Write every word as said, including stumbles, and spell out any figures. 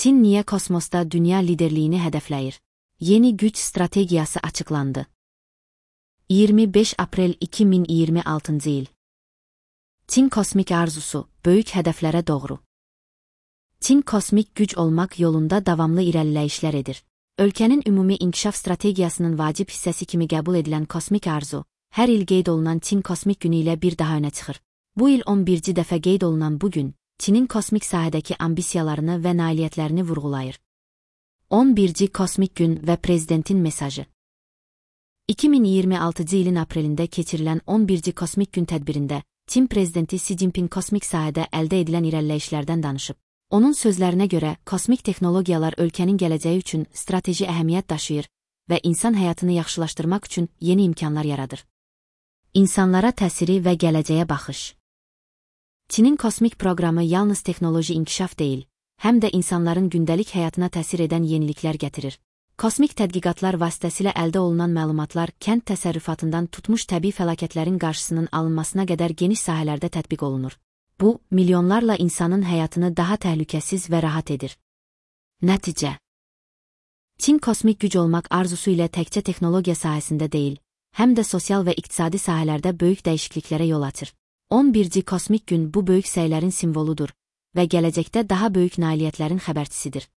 Çin niyə kosmosda dünya liderliyini hədəfləyir? Yeni güc strategiyası açıqlandı. iyirmi beş aprel iki min iyirmi altıncı il. Çin kosmik arzusu, böyük hədəflərə doğru. Çin kosmik güc olmaq yolunda davamlı irəliləyişlər edir. Ölkənin ümumi inkişaf strategiyasının vacib hissəsi kimi qəbul edilən kosmik arzu, hər il qeyd olunan Çin kosmik günü ilə bir daha önə çıxır. Bu il on birinci dəfə qeyd olunan bu gün, Çinin kosmik sahədəki ambisiyalarını və nailiyyətlərini vurğulayır. on birinci kosmik gün və prezidentin mesajı. iki min iyirmi altıncı ilin aprelində keçirilən on birinci kosmik gün tədbirində, Çin prezidenti Xi Jinping kosmik sahədə əldə edilən irəliləyişlərdən danışıb. Onun sözlərinə görə, kosmik texnologiyalar ölkənin gələcəyi üçün strateji əhəmiyyət daşıyır və insan həyatını yaxşılaşdırmaq üçün yeni imkanlar yaradır. İnsanlara təsiri və gələcəyə baxış. Çinin kosmik proqramı yalnız texnoloji inkişaf deyil, həm də insanların gündəlik həyatına təsir edən yeniliklər gətirir. Kosmik tədqiqatlar vasitəsilə əldə olunan məlumatlar kənd təsərrüfatından tutmuş təbii fəlakətlərin qarşısının alınmasına qədər geniş sahələrdə tətbiq olunur. Bu, milyonlarla insanın həyatını daha təhlükəsiz və rahat edir. Nəticə. Çin kosmik güc olmaq arzusu ilə təkcə texnologiya sahəsində deyil, həm də sosial və iqtisadi sahələrdə böyük dəyişikliklərə yol açır. on birinci kosmik gün bu böyük səylərin simvoludur və gələcəkdə daha böyük nailiyyətlərin xəbərçisidir.